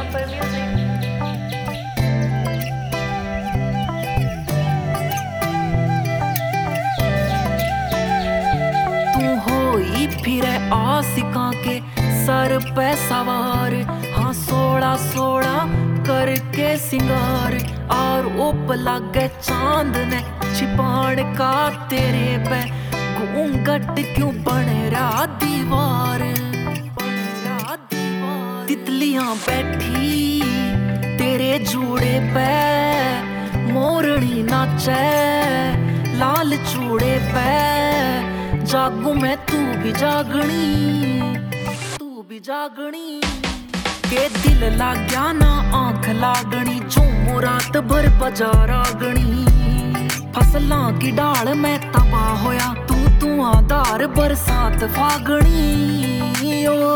Apple Music। तू होई फिरे आशिकां के सर पे सवार, हाँ 16-16 करके सिंगार, और ओप लागे चांद ने छिपाण का तेरे पे घूंघट क्यों बन रहा दीवार। तितलियां बैठी तेरे जूड़े पे, मोरनी नाचे लाल चूड़े पे, जागू मैं तू भी जागनी के दिल लाग्या ना आंख लागनी, झूमू रात भर बाजार आगनी, फसलां की डाल में तपा होया तू आधार बरसात फागनी ओ।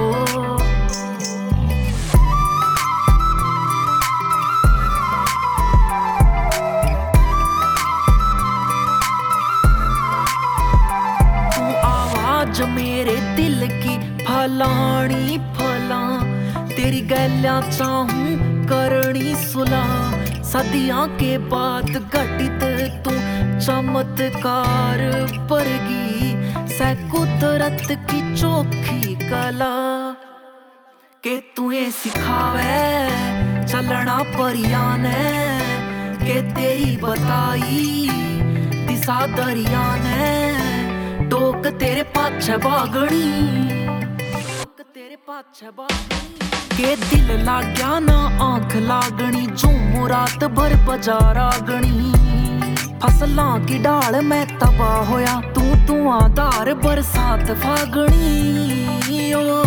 आज मेरे दिल की फलानी फला, तेरी गैल्या चाहूं करनी सुला, सदियां के बाद घटित तू चमत्कार परगी, सै कुदरत की चोखी कला, के तुए सिखावे चलना परिया ने, के तेरी बताई दिशा दरिया ने, टोक तेरे पाछे बागनी के दिल लाग्या ना आंख लागनी, झूमू रात भर बाजार आगनी, फसलां की डाल में तबा होया तू आधार बरसात फागनी ओ।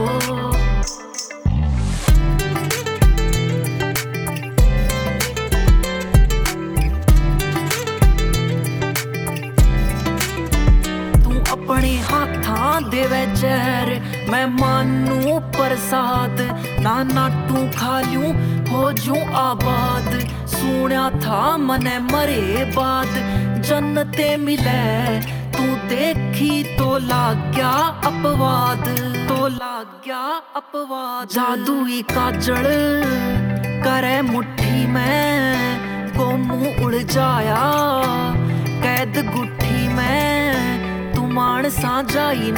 अपने हाथां देवे जहर मैं मानू प्रसाद, ना नाटू खा लूं हो जूं आबाद, सुन्या था मने मरे बाद जन्नते मिले, तू देखी तो लाग्या अपवाद, जादुई काजल करे मुट्ठी में, को मुंह उड़ जाया कैद गुट्ठी में, मानसा जाई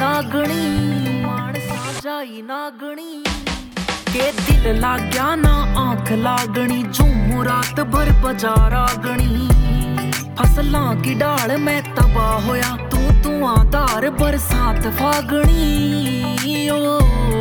नागणी के दिल लाग्या ना आंख लागनी, झूमू रात भर बाजार आगनी, फसलां की डाल में तबा होया तू आधार बरसात फागनी ओ।